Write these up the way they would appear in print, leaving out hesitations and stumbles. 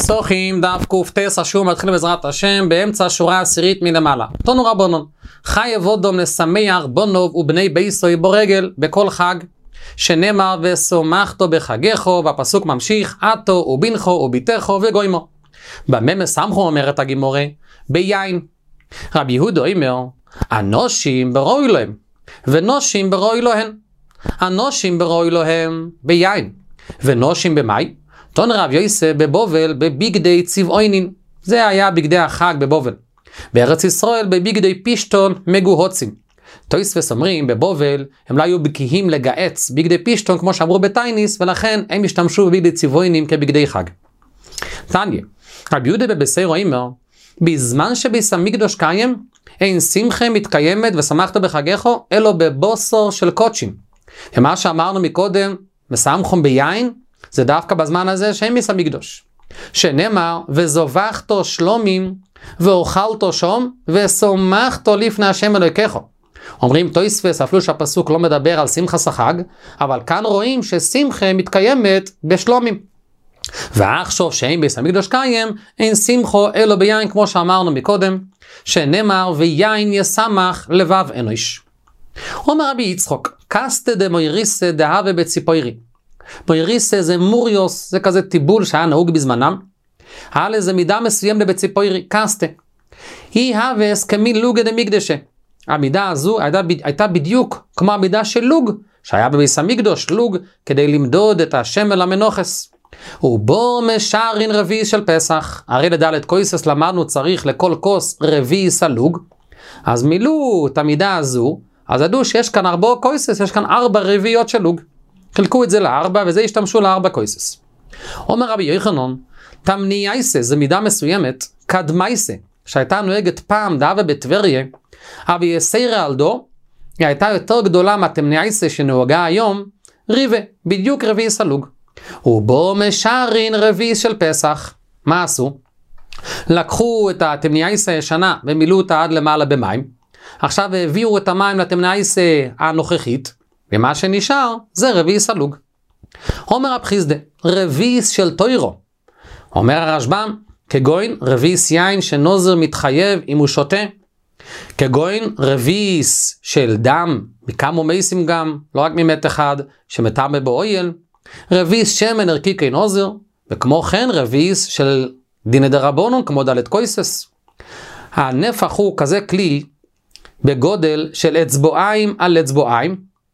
פסוחים דף קופטס השור מתחיל בעזרת השם באמצע השורה העשירית מלמעלה. תנו רבונון, חי אבודום לשמח בונוב ובני ביסוי ברגל בכל חג, שנאמר ושמחתו בחגךו, והפסוק ממשיך עתו ובינכו וביתךו וגוימו. במה משמחו אומרת הגימורה? ביין. רבי יהודה אומר, אנושים ברוי להם ונושים ברוי להם. אנושים ברוי להם ביין ונושים במאי. תון רב יוסף בבובל בבגדי צבעונין, זה היה בגדי החג בבובל. בארץ ישראל בבגדי פישטון מגוהוצים. תוספות אומרים בבובל הם לא היו בקיאים לגעץ בגדי פישטון כמו שאמרו בתייניס, ולכן הם השתמשו בבגדי צבעונין כבגדי חג. תניא, רבי יהודה בבסירו אומר, בזמן שביס המקדוש קיים אין שמחה מתקיימת ושמחת בחגךו אלו בבוסור של קודשים. ומה שאמרנו מקודם משמחום ביין, זה דווקא בזמן הזה שאין ביס המקדוש, שנאמר וזובחתו שלומים ואוכלתו שום ושמחתו לפני השם אלוהיכךו. אומרים תוספות אפילו שהפסוק לא מדבר על שמחת החג, אבל כאן רואים ששמחה מתקיימת בשלומים. ועכשיו שאין ביס המקדוש קיים אין שמחו אלו ביין, כמו שאמרנו מקודם, שנאמר ויין ישמח לבב אנוש. אומר רבי יצחוק, קסטה דמויריסה דהווה בציפוירי. מויריסה זה מוריוס, זה כזה טיבול שהיה נהוג בזמנם. היה לזה מידה מסוים לבציפוירי, קסטה. היא הווס כמילוגה דמקדשה. המידה הזו הייתה בדיוק כמו המידה של לוג, שהיה בביס המקדוש, לוג, כדי למדוד את השמן למנוחס. ובו משארין רביעי של פסח. הרי לדלת קויסס למדנו צריך לכל כוס רביעי סלוג. אז מילאו את המידה הזו, אז ידעו שיש כאן 4 קויסס, יש כאן 4 רביעיות של לוג. חילקו את זה ל4 וזה השתמשו ל4 קויסס. אומר רבי יוחנן, תמנייסה זה מידה מסוימת, קדמייסה, שהייתה נוהגת פעם דאבה בטבריה, אבל יסיירה על דו, היא הייתה יותר גדולה מהתמנייסה שנוהגה היום, ריבה, בדיוק רביעי סלוג. ובו משארין רביעי של פסח. מה עשו? לקחו את התמנייסה הישנה ומילאו אותה עד למעלה במים, עכשיו הביאו את המים לתמנייסה הנוכחית, ומה שנשאר זה רביעי סלוג. אומר הבחיסדה, רביעי של תוירו. אומר הרשב"ם, כגוין רביעי יין שנוזר מתחייב אם הוא שותה, כגוין רביעי של דם מכמה מייסים גם, לא רק ממת אחד שמטמא באויל, רביעי שמן ערכי כנוזר, וכמו כן רביעי של דיני דרבנן כמו דלת קויסס. הנפח הוא כזה כלי בגודל של אצבעיים על אצבעיים,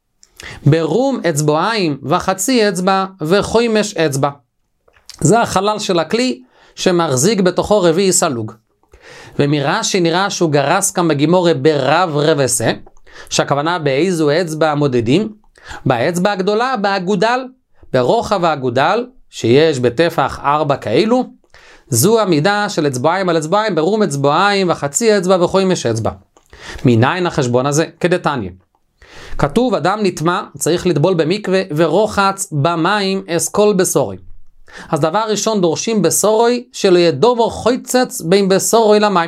ברום אצבעיים וחצי אצבע וחומש אצבע. זה החלל של הכלי שמחזיק בתוכו רביעי סלוג. ומרש"י נראה שהוא גרס כאן בגימורה ברב רבסה, שהכוונה באיזו אצבע מודדים? באצבע הגדולה, באגודל, ברוחב האגודל, שיש בטפח 4 כאלו, זו המידה של אצבעיים על אצבעיים, ברום אצבעיים וחצי אצבע וחומש אצבע. מניין החשבון הזה? כדתניא. כתוב אדם נטמא צריך לטבול במקווה ורוחץ במים אסכול בסורוי. אז דבר ראשון דורשים בסורוי שלא ידובו חויצץ בין בסורוי למים.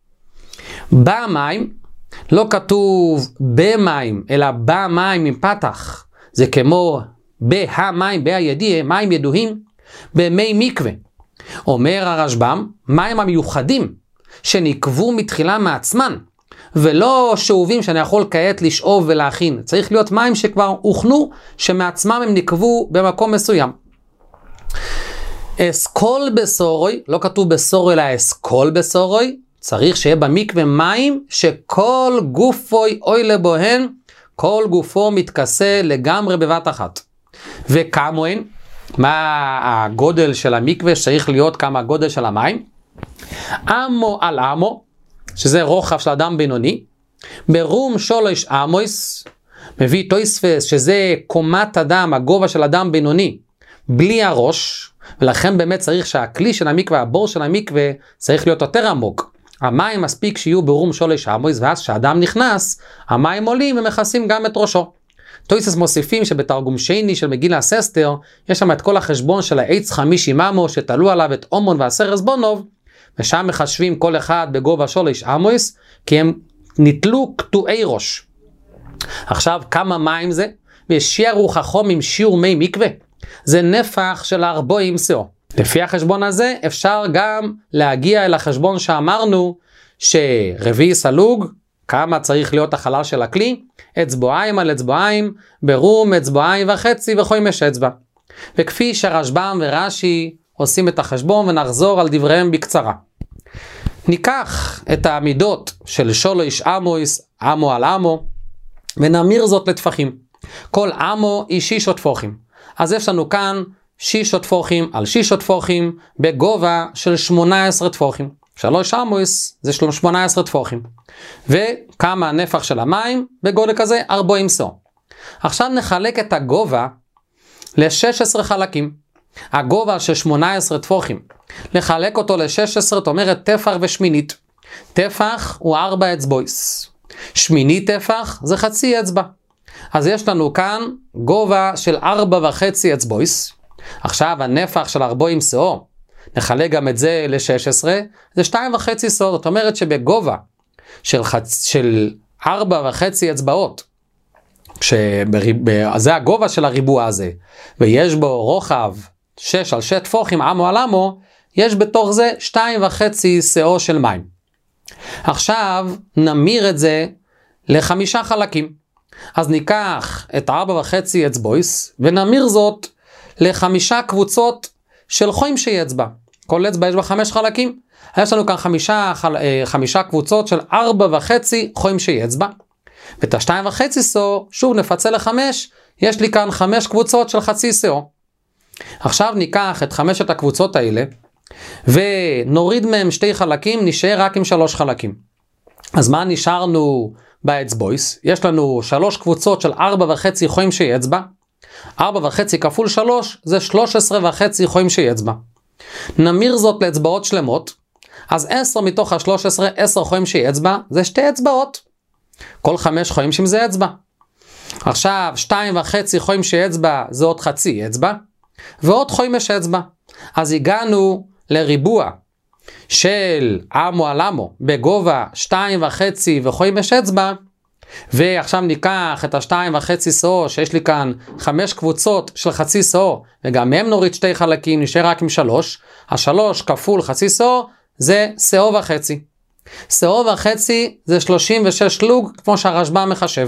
במים לא כתוב במים אלא במים עם פתח, זה כמו בהמים בהידיע, מים ידועים במי מקווה. אומר הרשב"ם, מים המיוחדים שנקבו מתחילה מעצמן, ולא שאובים שאני יכול כעת לשאוב ולהכין. צריך להיות מים שכבר הוכנו, שמעצמם הם נקבו במקום מסוים. אסכול בסורוי, לא כתוב בסורוי אלא אסכול בסורוי, צריך שיהיה במקווה מים שכל גופוי אוי לבוהן, כל גופו מתכסה לגמרי בבת אחת. וכמוהן, מה הגודל של המקווה שצריך להיות כמה הגודל של המים? אמו על אמו, שזה רוחב של אדם בינוני, ברום 3 אמויס, מביא תוספות שזה קומת אדם, הגובה של אדם בינוני, בלי הראש, ולכן באמת צריך שהכלי של המקווה, הבור של המקווה, צריך להיות יותר עמוק. המים מספיק שיהיו ברום 3 אמויס, ואז כשאדם נכנס, המים עולים ומכסים גם את ראשו. תוספות מוסיפים שבתרגום שני של מגילה אסתר, יש שם את כל החשבון של העץ 50 אמו, שתלו עליו את אומון ועשרת זבונוב, ושם מחשבים כל אחד בגובה 3 אמויס, כי הם נטלו קטועי ראש. עכשיו כמה מים זה? ושיערו חכום עם שיעור מי מקווה. זה נפח של 40 סאו. לפי החשבון הזה אפשר גם להגיע אל החשבון שאמרנו שרביעי סלוג, כמה צריך להיות החלל של הכלי, אצבעיים על אצבעיים, ברום אצבעיים וחצי וחומש אצבע. וכפי שרשב"ם ורש"י עושים את החשבון ונחזור על דבריהם בקצרה. ניקח את העמידות של שלוש אמויס, אמו על אמו, ונמיר זאת לטפחים. כל אמו היא 6 טפוחים. אז יש לנו כאן 6 טפוחים על 6 טפוחים בגובה של 18 טפוחים. 3 אמויס זה 18 טפוחים. וכמה הנפח של המים בגודל כזה 40 סו. עכשיו נחלק את הגובה ל-16 חלקים. הגובה של 18 טפוחים, לחלק אותו ל-16, זאת אומרת טפח ושמינית. טפח הוא 4 אצבויס. שמינית טפח זה חצי אצבע. אז יש לנו כאן גובה של 4.5 אצבויס. עכשיו הנפח של 40 סו, נחלק גם את זה ל-16, זה 2.5 סו. זאת אומרת שבגובה של 4.5 אצבעות, זה הגובה של הריבוע הזה, ויש בו רוחב 6 על 6 טפוחים, אמו על אמו, יש בתוך זה 2.5 סאו של מים. עכשיו נמיר את זה ל5 חלקים. אז ניקח את 4.5 אצבויס, ונמיר זאת ל5 קבוצות של חומשי אצבע. כל אצבע יש בה 5 חלקים. יש לנו כאן 5 קבוצות של 4.5 חומשי אצבע. ואת ה2.5 סאו, שוב נפצל ל5, יש לי כאן 5 קבוצות של חצי סאו. עכשיו ניקח את 5 הקבוצות האלה, ונוריד מהם 2 חלקים, נשאר רק עם 3 חלקים. אז מה נשארנו באצבויס? יש לנו 3 קבוצות של 4.5 חומשי אצבע. 4.5 כפול 3 זה 13.5 חומשי אצבע. נמיר זאת לאצבעות שלמות. אז 10 מתוך ה-13, 10 חומשי אצבע, זה 2 אצבעות. כל 5 חומשי זה אצבע. עכשיו 2.5 חומשי אצבע זה עוד חצי אצבע. ועוד חומש אצבע. אז הגענו לריבוע של אמו על אמו בגובה 2.5 וחומש אצבע, ועכשיו ניקח את ה2.5 סאו שיש לי כאן 5 קבוצות של חצי סאו, וגם מהם נוריד 2 חלקים, נשאר רק עם 3. ה3 כפול חצי סאו זה סאו וחצי. סאו וחצי זה 36 לוג, כמו שהרשב"ם מחשב.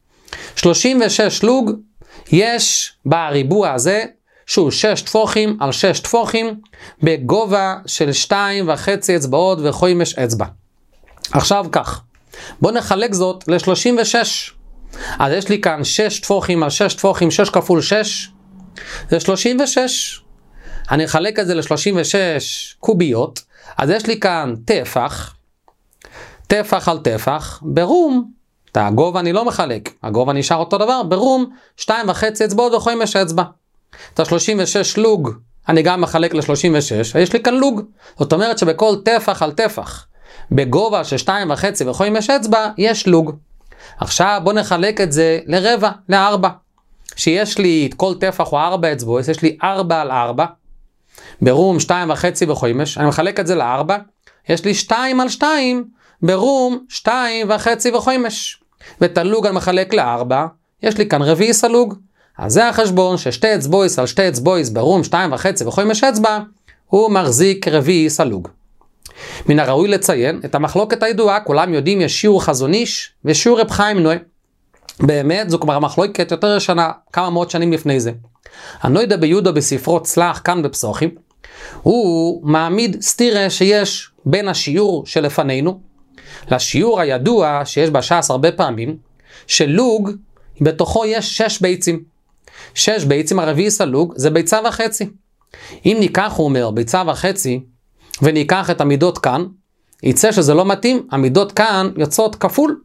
36 לוג יש בריבוע הזה, שהוא 6 טפוחים על 6 טפוחים, בגובה של 2.5 אצבעות וחומש אצבע. עכשיו כך, בוא נחלק זאת ל-36. אז יש לי כאן 6 טפוחים על 6 טפוחים, 6 כפול 6, זה 36. אני אחלק את זה ל-36 קוביות, אז יש לי כאן טפח, טפח על טפח, ברום, את הגובה אני לא מחלק, הגובה נשאר אותו דבר, ברום 2.5 אצבעות וחומש אצבע. את ה-36 לוג אני גם מחלק ל-36, ויש לי כאן לוג. זאת אומרת שבכל טפח על טפח, בגובה של 2.5 וחומש אצבע, יש לוג. עכשיו בוא נחלק את זה לרבע, ל4. שיש לי את כל טפח הוא 4 אצבעות, יש לי 4 על 4, ברום 2.5 וחומש, אני מחלק את זה ל4, יש לי 2 על 2, ברום 2.5 וחומש. ואת הלוג אני מחלק ל4, יש לי כאן רביעי סלוג. אז זה החשבון ששתי אצבויס על 2 אצבויס ברום 2.5 וחומש אצבע, הוא מחזיק רביעי סלוג. מן הראוי לציין את המחלוקת הידועה, כולם יודעים יש שיעור חזון איש ושיעור רב חיים נועה. באמת זו כבר מחלוקת יותר שנה, כמה מאות שנים לפני זה. הנוידא ביהודה בספרו צלח כאן בפסוחים, הוא מעמיד סתירה שיש בין השיעור שלפנינו, לשיעור הידוע שיש בש"ס הרבה פעמים, שלוג בתוכו יש 6 ביצים. 6 ביצים, הרביעי סלוג, זה ביצה וחצי. אם ניקח, הוא אומר, ביצה וחצי, וניקח את המידות כאן, יצא שזה לא מתאים, המידות כאן יוצאות כפול.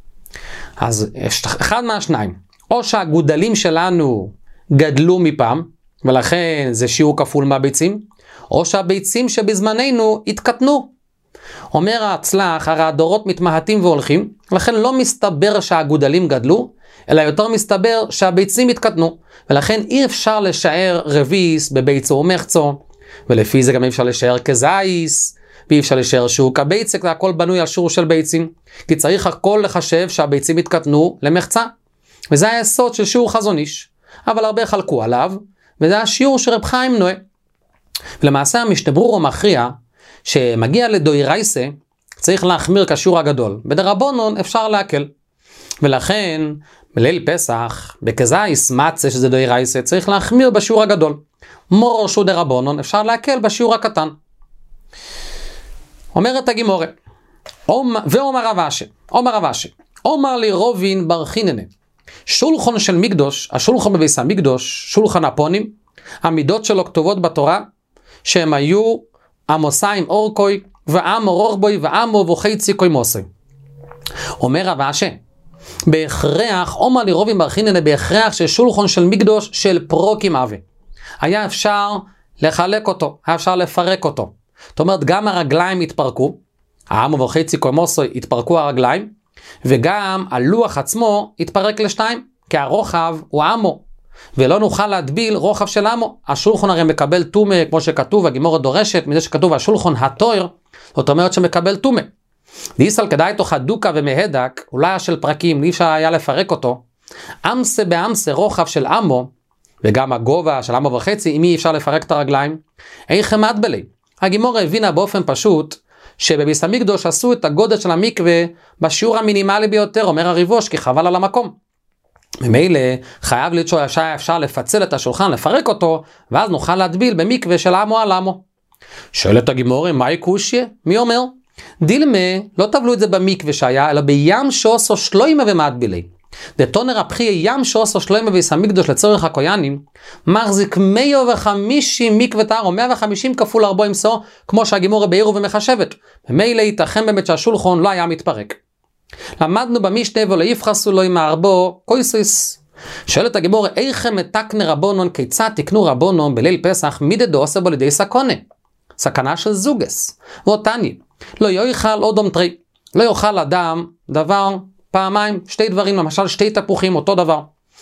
אז יש אחד מהשניים. או שהגודלים שלנו גדלו מפעם, ולכן זה שיעור כפול מהביצים, או שהביצים שבזמננו התקטנו. אומר ההצלח, הרי הדורות מתמעטים והולכים, לכן לא מסתבר שהגודלים גדלו, אלא יותר מסתבר שהביצים התקטנו, ולכן אי אפשר לשער רביס בביצו ומחצו, ולפי זה גם אי אפשר לשער כזייס, ואי אפשר לשער שיעור כביצק, זה הכל בנוי על שיעור של ביצים, כי צריך הכל לחשב שהביצים התקטנו למחצה, וזה היסוד של שיעור חזון איש, אבל הרבה חלקו עליו, וזה השיעור של רב חיים נועה. ולמעשה המשתברור מכריע שמגיע לדוירייסה, צריך להחמיר כשיעור הגדול. בדרבנון אפשר להקל. ולכן, בליל פסח, בכזייס מצה שזה דוירייסה, צריך להחמיר בשיעור הגדול. מורשו דרבנון אפשר להקל בשיעור הקטן. אומרת הגימורה, ואומר רב אשי, אומר לי רובין בר חיננה, שולחן של מקדוש, השולחן בביס המקדוש, שולחן הפונים, המידות שלו כתובות בתורה, שהם היו עמוסיים אורקוי, ועמו רוחבוי, ועמו וחצי קוי מוסי. אומר רב אשי, בהכרח, אומר לי רובין בר חיננה, בהכרח ששולחן של מקדוש של פרוקים אבי. היה אפשר לחלק אותו, היה אפשר לפרק אותו. זאת אומרת, גם הרגליים התפרקו, העמו וחצי קוי מוסי התפרקו הרגליים, וגם הלוח עצמו התפרק לשתיים, כי הרוחב הוא עמו, ולא נוכל להדביל רוחב של עמו. השולחן הרי מקבל תומה, כמו שכתוב, הגימורה דורשת, מזה שכתוב השולחן התויר, זאת אומרת שמקבל תומה. דיסל כדאי תוך הדוקה ומהדק, אולי של פרקים, אי אפשר היה לפרק אותו, אמסה באמסה רוחב של עמו, וגם הגובה של עמו וחצי, אם אי אפשר לפרק את הרגליים, איך הם מדבלי. הגימורה הבינה באופן פשוט, שבביס המקדוש עשו את הגודל של המקווה בשיעור המינימלי ביותר, אומר הריבוש, כי חבל על המקום. ממילא חייב להיות שהיה אפשר לפצל את השולחן, לפרק אותו, ואז נוכל להדביל במקווה של עמו על עמו. שואלת הגימורה, מהי קושיה? מי אומר? דילמה, לא טבלו את זה במקווה שהיה, אלא בים שעושו שלוימה ומדבילי. דתונר הפחי ים שעושו שלוימה בביס המקדוש לצורך הקויאנים, מחזיק 150 מקווה טהרו, 150 כפול 40 סו, כמו שהגימורה בעירו ומחשבת. ממילא ייתכן באמת שהשולחן לא היה מתפרק. למדנו במשנה ולא יפחסו לו עם הארבו קויסיס. שואלת הגימורה, איך מתקנה רבונון, כיצד תקנו רבונון בליל פסח מידדו עושה בו לידי סקונה? סכנה של זוגס. ואותני, לא יאכל אודום תרי, לא יאכל אדם דבר פעמיים, שתי דברים, למשל שתי תפוחים, אותו דבר.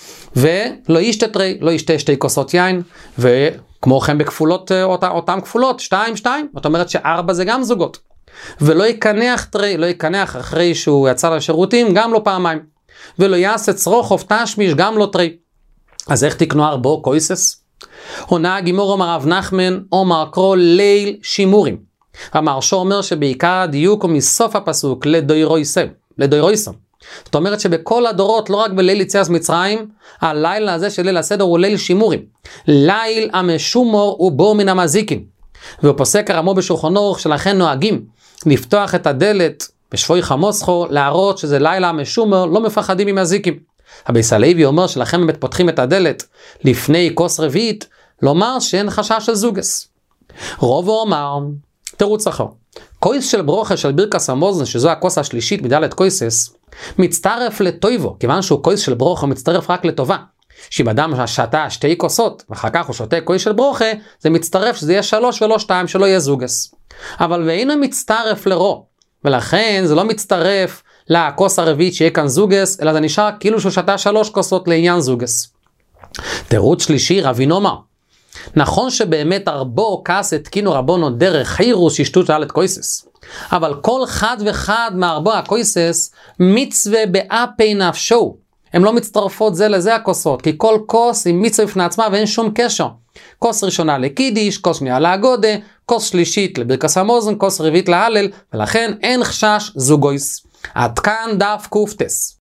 ולא ישתה תרי, לא ישתה שתי כוסות יין, וכמו כן בכפולות, אותם כפולות, 2, 2, זאת אומרת ש4 זה גם זוגות. ולא יקנח תרי, לא יקנח אחרי שהוא יצא לשירותים, גם לא פעמיים. ולא יעשה צרוכוב תשמיש, גם לא תרי. אז איך תקנו ארבו קויסס? עונה הגימור אומר רב נחמן, אומר קרוא ליל שימורים. המהרש"א אומר שבעיקר הדיוק הוא מסוף הפסוק לדוירויסם. זאת אומרת שבכל הדורות, לא רק בליל יציאת מצרים, הלילה הזה של ליל הסדר הוא ליל שימורים. ליל המשומור הוא בור מן המזיקים. והוא פוסק הרמו בשולחן אורך שלכן נוהגים לפתוח את הדלת בשבוי חמוסכו, להראות שזה לילה המשומר, לא מפחדים ממזיקים. הביס הלוי אומר שלכן באמת פותחים את הדלת לפני כוס רביעית, לומר שאין חשש של זוגס. רוב אומר, תירוץ אחר, כוס של ברוכה של בירקס המוזן, שזו הכוס השלישית מדלת כוסס, מצטרף לטויבו, כיוון שהוא כוס של ברוכה מצטרף רק לטובה. שאם אדם שתה 2 כוסות, ואחר כך הוא שותה כוס של ברוכה, זה מצטרף שזה יהיה 3 ולא 2, שלא יהיה זוגס. אבל ואינו מצטרף לרו, ולכן זה לא מצטרף לכוס הרביעית שיהיה כאן זוגס, אלא זה נשאר כאילו שהוא שתה 3 כוסות לעניין זוגס. תירוץ שלישי, רבי נאמר, נכון שבאמת ארבו כעס התקינו רבונון דרך חירוס שישתו דלת כוסס, אבל כל אחד ואחד מארבו הכוסס מצווה באפי נפשו, הם לא מצטרפות זה לזה הכוסות, כי כל כוס היא מצווה בפני עצמה ואין שום קשר. כוס ראשונה לקידיש, כוס שנייה להגודה, כוס שלישית לבירקס המוזן, כוס רביעית להלל, ולכן אין חשש זוגויס. עד כאן דף קופטס.